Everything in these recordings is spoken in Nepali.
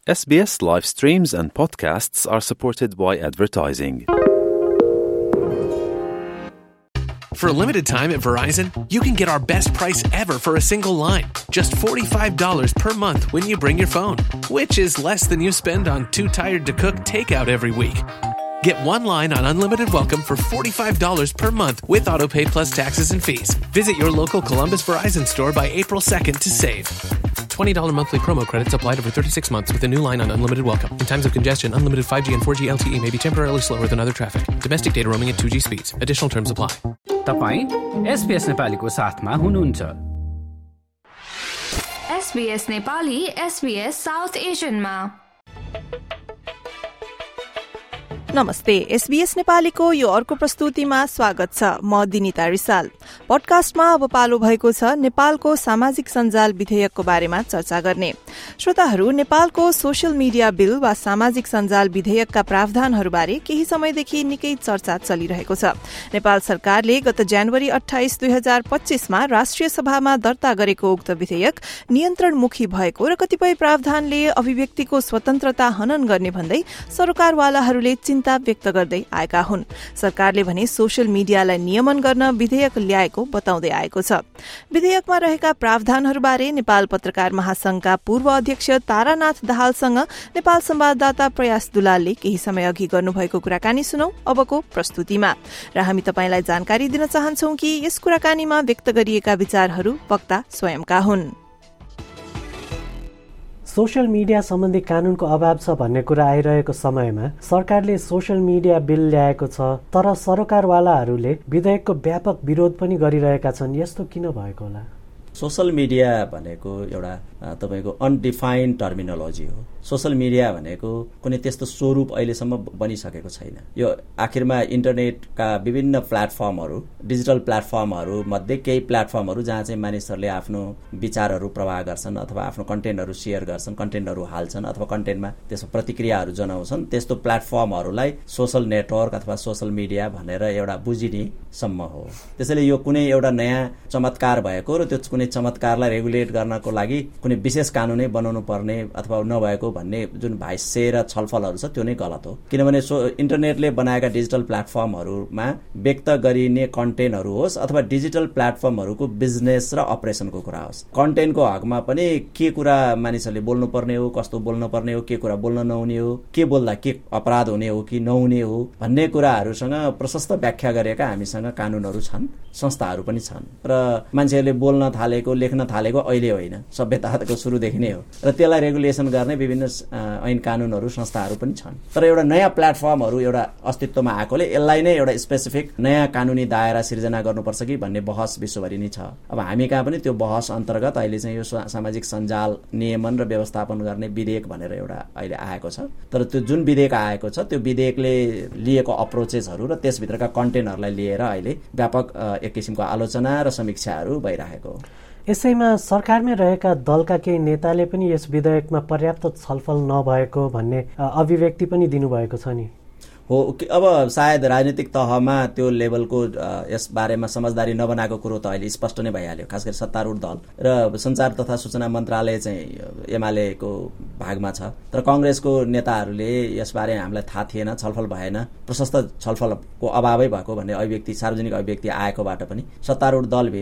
SBS live streams and podcasts are supported by advertising. For a limited time at Verizon, you can get our best price ever for a single line. Just $45 per month when you bring your phone, which is less than you spend on Too Tired to Cook takeout every week. Get one line on unlimited welcome for $45 per month with AutoPay plus taxes and fees. Visit your local Columbus Verizon store by April 2nd to save. $20 monthly promo credits applied over 36 months with a new line on unlimited welcome. In times of congestion, unlimited 5G and 4G LTE may be temporarily slower than other traffic. Domestic data roaming at 2G speeds. Additional terms apply. तपाईं SBS नेपालीको साथमा हुनुहुन्छ। SBS नेपाली SBS साउथ एशियनमा। नमस्ते, SBS नेपालीको यो अर्को प्रस्तुतिमा स्वागत छ। म दिनिता रिसाल। पडकास्टमा अब पालो भएको छ नेपालको सामाजिक सञ्जाल विधेयकको बारेमा चर्चा गर्ने। श्रोताहरू, नेपालको सोशल मिडिया बिल वा सामाजिक सञ्जाल विधेयकका प्रावधानहरूबारे केही समयदेखि निकै चर्चा चलिरहेको छ। नेपाल सरकारले गत जनवरी 28, 2025 मा राष्ट्रिय सभामा दर्ता गरेको उक्त विधेयक नियन्त्रणमुखी भएको र कतिपय प्रावधानले अभिव्यक्तिको स्वतन्त्रता हनन गर्ने भन्दै सरकारवालाहरूले चिन्ता व्यक्त गर्दै आएका हुन्। सरकारले भने सोशल मिडियालाई नियमन गर्न विधेयक ल्याएको बताउँदै आएको छ। विधेयकमा रहेका प्रावधानहरूबारे नेपाल पत्रकार महासंघका पूर्व अध्यक्ष तारानाथ दाहालसँग नेपाल संवाददाता प्रयास दुलालले केही समय अघि गर्नुभएको कुराकानी सुनौ अबको प्रस्तुतिमा। र हामी तपाईंलाई जानकारी दिन चाहन्छौं कि यस कुराकानीमा व्यक्त गरिएका विचारहरू वक्ता स्वयंका हुन्। सोशल मिडिया सम्बन्धी कानूनको अभाव छ भन्ने कुरा आइरहेको समयमा सरकारले सोशल मिडिया बिल ल्याएको छ, तर सरकारवालाहरूले विधेयकको व्यापक विरोध पनि गरिरहेका छन्। यस्तो किन भएको होला? सोशल मिडिया भनेको एउटा तपाईको अनडिफाइन्ड टर्मिनोलोजी हो। सोशल मिडिया भनेको कुनै त्यस्तो स्वरूप अहिलेसम्म बनिसकेको छैन। यो आखिरमा इन्टरनेटका विभिन्न प्लेटफर्महरू, डिजिटल प्लेटफर्महरू मध्ये केही प्लेटफर्महरू जहाँ चाहिँ मानिसहरूले आफ्नो विचारहरू प्रवाह गर्छन् अथवा आफ्नो कन्टेन्टहरू शेयर गर्छन्, कन्टेन्टहरू हाल्छन् अथवा कन्टेन्टमा त्यसको प्रतिक्रियाहरू जनाउँछन्। त्यस्तो प्लेटफर्महरूलाई सोशल नेटवर्क अथवा सोशल मिडिया भनेर एउटा बुझिने सम्म हो। त्यसैले यो कुनै एउटा नयाँ चमत्कार भएको र त्यो कुनै चमत्कारलाई रेगुलेट गर्नको लागि कुनै विशेष कानूनै बनाउनु पर्ने अथवा नभएको भन्ने जुन भाष्य र छलफलहरू छ त्यो नै गलत हो। किनभने इन्टरनेटले बनाएका डिजिटल प्लेटफर्महरूमा व्यक्त गरिने कन्टेन्टहरू होस् अथवा डिजिटल प्लेटफर्महरूको बिजनेस र अपरेसनको कुरा होस्, कन्टेन्टको हकमा पनि के कुरा मानिसहरूले बोल्नुपर्ने हो, कस्तो बोल्नुपर्ने हो, के कुरा बोल्न नहुने हो, के बोल्दा के अपराध हुने हो कि नहुने हो भन्ने कुराहरूसँग प्रशस्त व्याख्या गरेका हामीसँग कानूनहरू छन्, संस्थाहरू पनि छन्। र मान्छेहरूले बोल्न थालेको, लेख्न थालेको अहिले होइन, सभ्यताको सुरुदेखि नै हो। र त्यसलाई रेगुलेसन गर्ने विभिन्न ऐन कानूनहरू, संस्थाहरू पनि छन्। तर एउटा नयाँ प्लेटफर्महरू एउटा अस्तित्वमा आएकोले यसलाई नै एउटा स्पेसिफिक नयाँ कानूनी दायरा सिर्जना गर्नुपर्छ कि भन्ने बहस विश्वभरि नै छ। अब हामी कहाँ पनि त्यो बहस अन्तर्गत अहिले चाहिँ यो सामाजिक सञ्जाल नियमन र व्यवस्थापन गर्ने विधेयक भनेर एउटा अहिले आएको छ। तर त्यो जुन विधेयक आएको छ त्यो विधेयकले लिएको अप्रोचेसहरू र त्यसभित्रका कन्टेन्टहरूलाई लिएर अहिले व्यापक एक किसिमको आलोचना र समीक्षाहरू भइरहेको हो। यसैमा सरकारमै रहेका दलका केही नेताले पनि यस विधेयकमा पर्याप्त छलफल नभएको भन्ने अभिव्यक्ति पनि दिनुभएको छ नि हो। अब सायद राजनीतिक तहमा त्यो लेभलको यस बारेमा समझदारी नबनाएको कुरो त अहिले स्पष्ट नै भइहाल्यो। खास गरी सत्तारूढ दल र सञ्चार तथा सूचना मन्त्रालय चाहिँ एमालेको भागमा छ, तर कांग्रेसको नेताहरूले यसबारे हामीलाई थाहा थिएन, छलफल भएन, प्रशस्त छलफलको अभावै भएको भन्ने अभिव्यक्ति, सार्वजनिक अभिव्यक्ति आएकोबाट पनि सत्तारूढ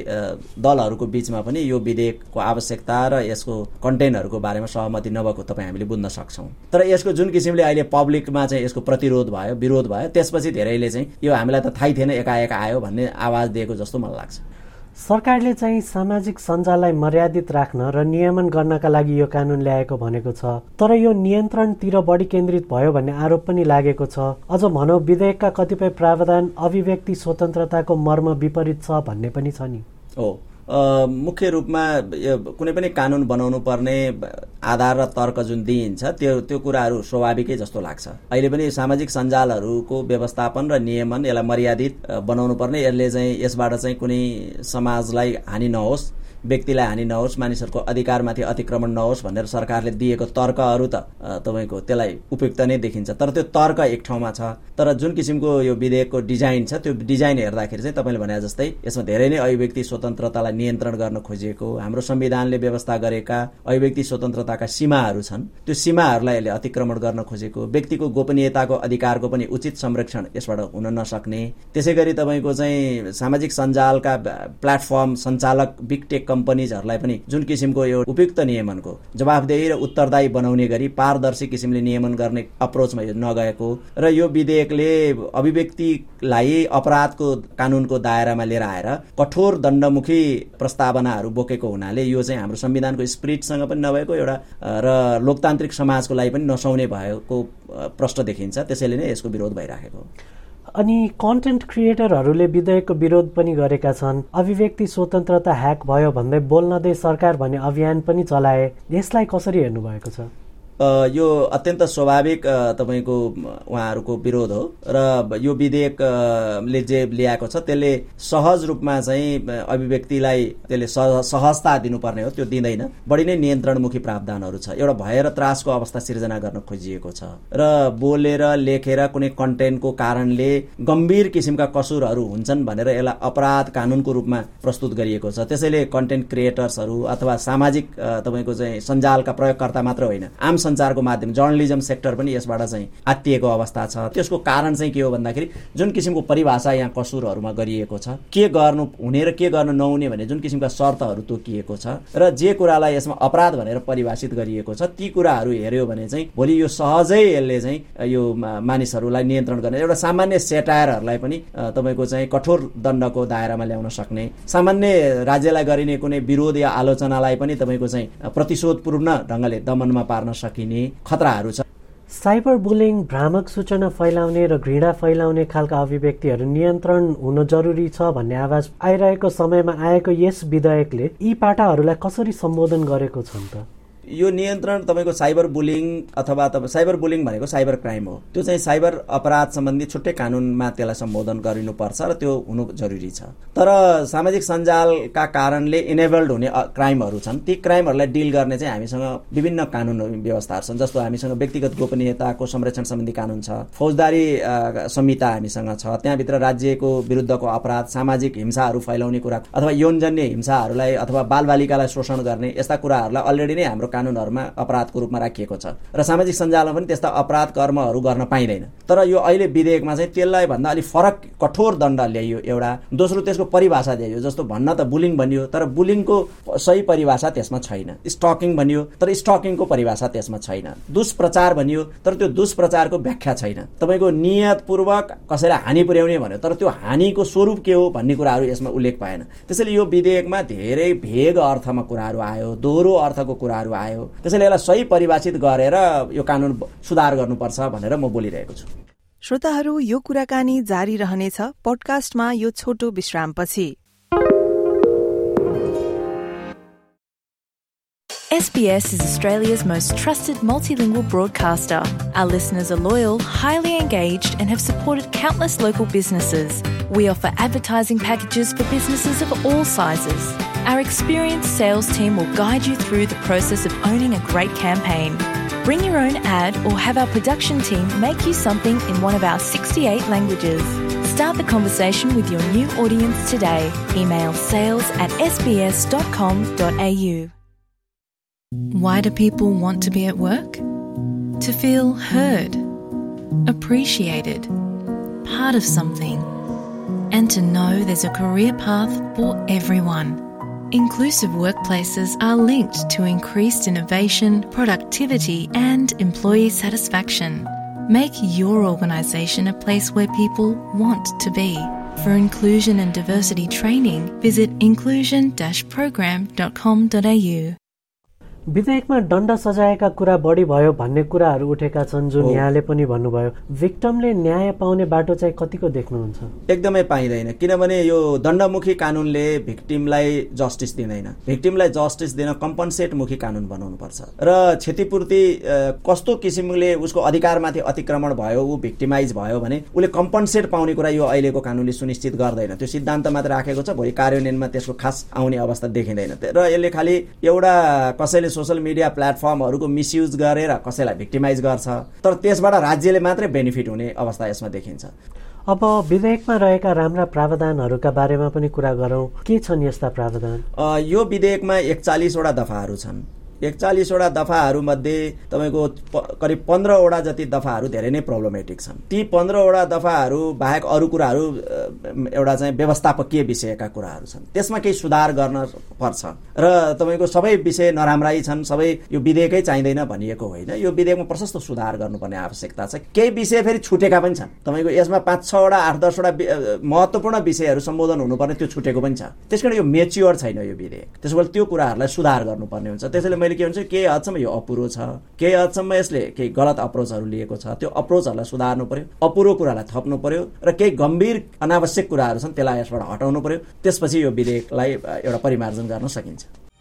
दलहरूको बीचमा पनि यो विधेयकको आवश्यकता र यसको कन्टेन्टहरूको बारेमा सहमति नभएको तपाईँ हामीले बुझ्न सक्छौँ। तर यसको जुन किसिमले अहिले पब्लिकमा चाहिँ यसको प्रतिरोध भयो, विरोध भयो, त्यसपछि धेरैले चाहिँ यो हामीलाई त थाहै थिएन, एकाएक आयो भन्ने आवाज दिएको जस्तो मलाई लाग्छ। सरकारले चाहिँ सामाजिक सञ्जाललाई मर्यादित राख्न र नियमन गर्नका लागि यो कानून ल्याएको भनेको छ, तर यो नियन्त्रणतिर बढी केन्द्रित भयो भन्ने आरोप पनि लागेको छ। अझ भनौँ विधेयकका कतिपय प्रावधान अभिव्यक्ति स्वतन्त्रताको मर्म विपरीत छ भन्ने पनि छ नि। हो, मुख्य रूपमा कुनै पनि कानून बनाउनु पर्ने आधार र तर्क जुन दिइन्छ त्यो कुराहरू स्वाभाविकै जस्तो लाग्छ। अहिले पनि सामाजिक सञ्जालहरूको व्यवस्थापन र नियमन यसलाई मर्यादित बनाउनु पर्ने, यसले चाहिँ यसबाट चाहिँ कुनै समाजलाई हानि नहोस्, व्यक्तिलाई हानि नहोस्, मानिसहरूको अधिकारमाथि अतिक्रमण नहोस् भनेर सरकारले दिएको तर्कहरू त तपाईँको त्यसलाई उपयुक्त नै देखिन्छ। तर त्यो तर्क एक ठाउँमा छ, तर जुन किसिमको यो विधेयकको डिजाइन छ त्यो डिजाइन हेर्दाखेरि चाहिँ तपाईँले भने जस्तै यसमा धेरै नै अभिव्यक्ति स्वतन्त्रतालाई नियन्त्रण गर्न खोजिएको, हाम्रो संविधानले व्यवस्था गरेका अभिव्यक्ति स्वतन्त्रताका सीमाहरू छन्, त्यो सीमाहरूलाई यसले अतिक्रमण गर्न खोजेको, व्यक्तिको गोपनीयताको अधिकारको पनि उचित संरक्षण यसबाट हुन नसक्ने, त्यसै गरी तपाईँको चाहिँ सामाजिक सञ्जालका प्लेटफर्म सञ्चालक बिग टेक कम्पनीजहरूलाई पनि जुन किसिमको यो उपयुक्त नियमनको जवाफदेही र उत्तरदायी बनाउने गरी पारदर्शी किसिमले नियमन गर्ने अप्रोचमा यो नगएको र यो विधेयकले अभिव्यक्तिलाई अपराधको कानुनको दायरामा लिएर आएर कठोर दण्डमुखी प्रस्तावनाहरू बोकेको हुनाले यो चाहिँ हाम्रो संविधानको स्पिरिटसँग पनि नभएको एउटा र लोकतान्त्रिक समाजको लागि पनि नसुहाउने भएको प्रश्न देखिन्छ। त्यसैले नै यसको विरोध भइराखेको। अनि कन्टेन्ट क्रिएटरहरूले विधेयकको विरोध पनि गरेका छन्। अभिव्यक्ति स्वतन्त्रता ह्याक भयो भन्दै बोल्न दे सरकार भन्ने अभियान पनि चलाए। यसलाई कसरी हेर्नु भएको छ? यो अत्यन्त स्वाभाविक तपाईँको उहाँहरूको विरोध हो र यो विधेयकले जे ल्याएको छ त्यसले सहज रूपमा चाहिँ अभिव्यक्तिलाई त्यसले सहजता दिनुपर्ने हो, त्यो दिँदैन। बढी नै नियन्त्रणमुखी प्रावधानहरू छ। एउटा भय र त्रासको अवस्था सिर्जना गर्न खोजिएको छ र बोलेर लेखेर कुनै कन्टेन्टको कारणले गम्भीर किसिमका कसुरहरू हुन्छन् भनेर यसलाई अपराध कानुनको रूपमा प्रस्तुत गरिएको छ। त्यसैले कन्टेन्ट क्रिएटर्सहरू अथवा सामाजिक तपाईँको चाहिँ सञ्जालका प्रयोगकर्ता मात्र होइन, आम सञ्चारको माध्यम जर्नलिजम सेक्टर पनि यसबाट चाहिँ आत्तिएको अवस्था छ। त्यसको कारण चाहिँ के हो भन्दाखेरि जुन किसिमको परिभाषा यहाँ कसुरहरूमा गरिएको छ, के गर्नु हुने र के गर्नु नहुने भन्ने जुन किसिमका शर्तहरू तोकिएको छ र जे कुरालाई यसमा अपराध भनेर परिभाषित गरिएको छ ती कुराहरू हेर्यो भने चाहिँ भोलि यो सहजै यसले चाहिँ यो मानिसहरूलाई नियन्त्रण गर्ने एउटा सामान्य सेटायरहरूलाई पनि तपाईँको चाहिँ कठोर दण्डको दायरामा ल्याउन सक्ने, सामान्य राज्यलाई गरिने कुनै विरोध या आलोचनालाई पनि तपाईँको चाहिँ प्रतिशोधपूर्ण ढङ्गले दमनमा पार्न सकिने खतराहरू छ। साइबर बुलिङ, भ्रामक सूचना फैलाउने र घृणा फैलाउने खालका अभिव्यक्तिहरू नियन्त्रण हुन जरुरी छ भन्ने आवाज आइरहेको समयमा आएको यस विधेयकले यी पाटाहरूलाई कसरी सम्बोधन गरेको छन् त? यो नियन्त्रण तपाईँको साइबर बुलिङ अथवा साइबर बुलिङ भनेको साइबर क्राइम हो, त्यो चाहिँ साइबर अपराध सम्बन्धी छुट्टै कानुनमा त्यसलाई सम्बोधन गरिनुपर्छ र त्यो हुनु जरुरी छ। तर सामाजिक सञ्जालका कारणले इनेबल्ड हुने क्राइमहरू छन्, ती क्राइमहरूलाई डिल गर्ने चाहिँ हामीसँग विभिन्न कानुन व्यवस्थाहरू छन्। जस्तो हामीसँग व्यक्तिगत गोपनीयताको संरक्षण सम्बन्धी कानुन छ, फौजदारी संहिता हामीसँग छ, त्यहाँभित्र राज्यको विरुद्धको अपराध, सामाजिक हिंसाहरू फैलाउने कुरा अथवा यौनजन्य हिंसाहरूलाई अथवा बालबालिकालाई शोषण गर्ने यस्ता कुराहरूलाई अलरेडी नै हाम्रो कानुनहरूमा अपराधको रूपमा राखिएको छ र सामाजिक सञ्जालमा पनि त्यस्ता अपराध कर्महरू गर्न पाइँदैन। तर यो अहिले विधेयकमा चाहिँ त्यसलाई भन्दा अलिक फरक कठोर दण्ड ल्याइयो एउटा। दोस्रो त्यसको परिभाषा दिइयो, जस्तो भन्न त बुलिङ भनियो तर बुलिङको सही परिभाषा त्यसमा छैन, स्टकिङ भनियो तर स्टकिङको परिभाषा त्यसमा छैन, दुष्प्रचार भनियो तर त्यो दुष्प्रचारको व्याख्या छैन, तपाईँको नियतपूर्वक कसैलाई हानि पुर्याउने भन्यो तर त्यो हानिको स्वरूप के हो भन्ने कुराहरू यसमा उल्लेख पाएन। त्यसैले यो विधेयकमा धेरै भेग अर्थमा कुराहरू आयो, दोहोरो अर्थको कुराहरू आयो। त्यसैले यसलाई सही परिभाषित गरेर यो कानुन सुधार गर्नुपर्छ भनेर म बोलिरहेको छु। श्रोताहरू, यो कुराकानी जारी रहनेछ पोडकास्टमा यो छोटो विश्रामपछि। SBS is Australia's most trusted multilingual broadcaster. Our listeners are loyal, highly engaged, and have supported countless local businesses. We offer advertising packages for businesses of all sizes. Our experienced sales team will guide you through the process of owning a great campaign. Bring your own ad or have our production team make you something in one of our 68 languages. Start the conversation with your new audience today. Email sales@sbs.com.au. Why do people want to be at work? To feel heard, appreciated, part of something, and to know there's a career path for everyone. Inclusive workplaces are linked to increased innovation, productivity, and employee satisfaction. Make your organisation a place where people want to be. For inclusion and diversity training, visit inclusion-program.com.au. विधेयकमा दण्ड सजायका कुरा बढी भयो भन्ने कुराहरू उठेका छन्, जुन यहाँले पनि भन्नुभयो। भिक्टिमले न्याय पाउने बाटो चाहिँ कतिको देख्नुहुन्छ? एकदमै पाइँदैन, किनभने यो दण्डमुखी कानुनले भिक्टिमलाई जस्टिस दिँदैन। भिक्टिमलाई जस्टिस दिन कम्पनसेटमुखी कानुन बनाउनु पर्छ र क्षतिपूर्ति कस्तो किसिमले उसको अधिकारमाथि अतिक्रमण भयो, ऊ भिक्टिमाइज भयो भने उसले कम्पनसेट पाउने कुरा यो अहिलेको कानुनले सुनिश्चित गर्दैन। त्यो सिद्धान्त मात्र राखेको छ, भोलि कार्यान्वयनमा त्यसको खास आउने अवस्था देखिँदैन र यसले खालि एउटा कसैले सोशल मिडिया प्लेटफर्महरूको मिसयुज गरेर कसैलाई भिक्टिमाइज गर्छ, तर त्यसबाट राज्यले मात्रै बेनिफिट हुने अवस्था यसमा देखिन्छ। अब विधेयकमा रहेका राम्रा प्रावधानहरूका बारेमा पनि कुरा गरौँ। के छन् यस्ता प्रावधान? यो विधेयकमा 41 वटा दफाहरू छन्। 41 वटा दफाहरूमध्ये तपाईँको करिब 15 वटा जति दफाहरू धेरै नै प्रब्लमेटिक छन्। ती 15 वटा दफाहरू बाहेक अरू कुराहरू एउटा चाहिँ व्यवस्थापकीय विषयका कुराहरू छन्, त्यसमा केही सुधार गर्न पर्छ र तपाईँको सबै विषय नराम्रै छन्, सबै यो विधेयकै चाहिँदैन भनिएको होइन। यो विधेयकमा प्रशस्त सुधार गर्नुपर्ने आवश्यकता छ। केही विषय फेरि छुटेका पनि छन्, तपाईँको यसमा 5-6 वटा 8-10 वटा महत्त्वपूर्ण विषयहरू सम्बोधन हुनुपर्ने त्यो छुटेको पनि छ। त्यसकारण यो मेच्योर छैन यो विधेयक, त्यसो भए त्यो कुराहरूलाई सुधार गर्नुपर्ने हुन्छ। त्यसैले मैले के भन्छ, केही हदसम्म यो अपुरो छ, केही हदसम्म यसले केही गलत अप्रोचहरू लिएको छ, त्यो अप्रोचहरूलाई सुधार्नु पर्यो, अपुरो कुरालाई थप्नु पर्यो र केही गम्भीर अनावश्यक कुराहरू छन् त्यसलाई यसबाट हटाउनु पर्यो। त्यसपछि यो विधेयकलाई एउटा परिमार्जन गर्न सकिन्छ।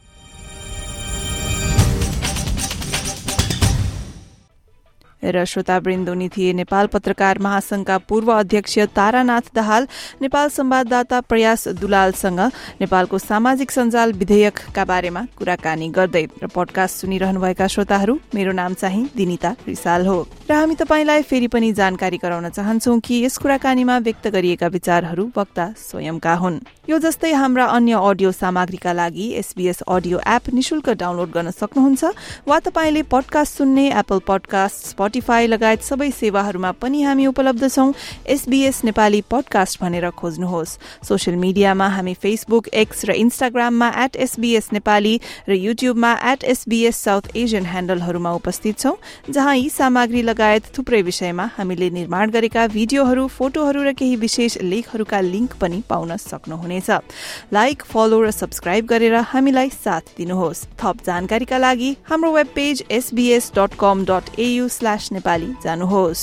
र श्रोतावृन्द उनी थिए नेपाल पत्रकार महासंघका पूर्व अध्यक्ष तारानाथ दाहाल नेपाल संवाददाता प्रयास दुलालसँग नेपालको सामाजिक सञ्जाल विधेयकका बारेमा कुराकानी गर्दै। र पडकास्ट सुनिरहनुभएका श्रोताहरू, मेरो नाम चाहिँ दिनिता रिसाल हो र हामी तपाईंलाई फेरि पनि जानकारी गराउन चाहन्छौं कि यस कुराकानीमा व्यक्त गरिएका विचारहरू वक्ता स्वयंका हुन्। यो जस्तै हाम्रा अन्य अडियो सामग्रीका लागि SBS अडियो एप निशुल्क डाउनलोड गर्न सक्नुहुन्छ वा तपाईले पडकास्ट सुन्ने एप्पल पडकास्ट, स्पोटिफाई लगायत सबै सेवाहरूमा पनि हामी उपलब्ध छौं। SBS नेपाली पडकास्ट भनेर खोज्नुहोस्। सोशल मिडियामा हामी फेसबुक, एक्स र इन्स्टाग्राममा @SBS नेपाली र युट्युबमा @SBS साउथ एशियन ह्यान्डलहरूमा उपस्थित छौं, जहाँ यी सामग्री लगायत थुप्रै विषयमा हामीले निर्माण गरेका भिडियोहरू, फोटोहरू र केही विशेष लेखहरूका लिंक पनि पाउन सक्नुहुनेछ। लाइक, फलो र सब्स्क्राइब गरेर हामीलाई साथ दिनुहोस्। थप जानकारीका लागि हाम्रो वेब पेज sbs.com.au/नेपाली जानुहोस्।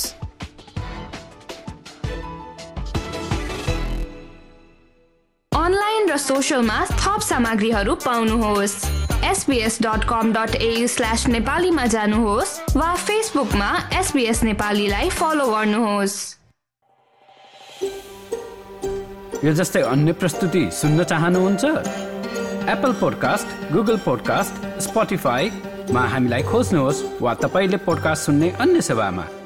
अनलाइन र सोशलमा थप सामग्रीहरू पाउनुहोस्। sbs.com.au/नेपालीमा जानुहोस् वा फेसबुकमा SBS नेपालीलाई फलो गर्नुहोस्। यो जस्तै अन्य प्रस्तुति सुन्न चाहनुहुन्छ? एप्पल पोडकास्ट, गुगल पोडकास्ट, स्पोटिफाईमा हामीलाई खोज्नुहोस् वा तपाईले पोडकास्ट सुन्ने अन्य सेवामा।